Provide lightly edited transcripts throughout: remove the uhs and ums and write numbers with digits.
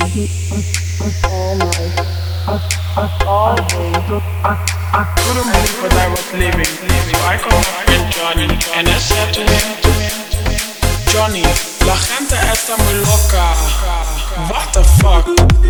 couldn't believe what I was living, so I called my friend Johnny, and I said to him, Johnny, la gente está muy loca. What the fuck?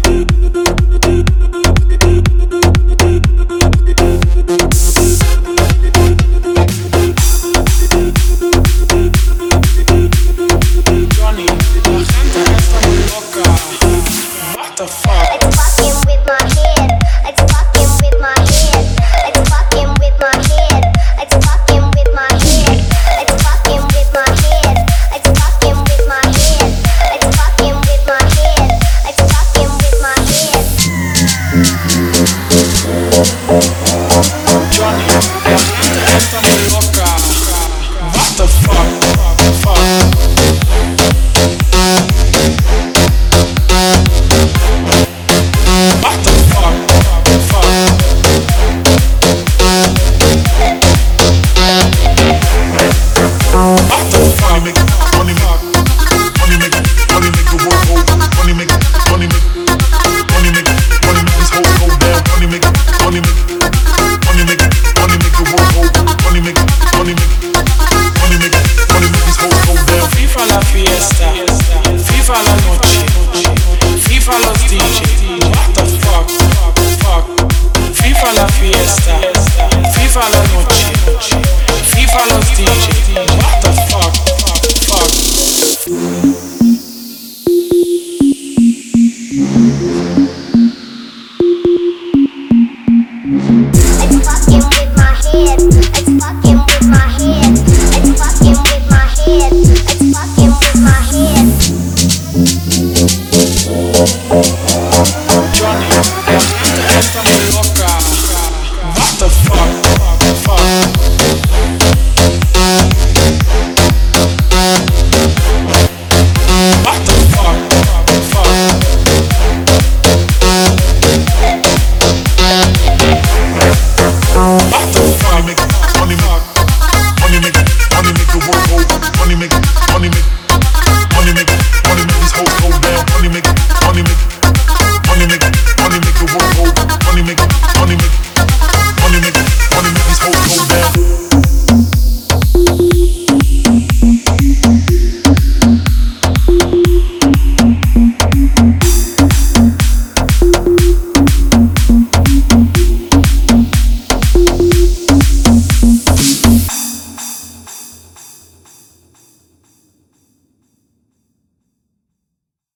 Johnny, la gente está muy loca. What the fuck? It's fucking with my head. It's fucking with my head. It's fucking with my head. It's fucking with my head. It's fucking with my head. It's fucking with my head. It's fucking with my head. It's fucking with my head. Johnny, la gente está muy loca. What the fuck? What the fuck? Viva la fiesta, viva la noche.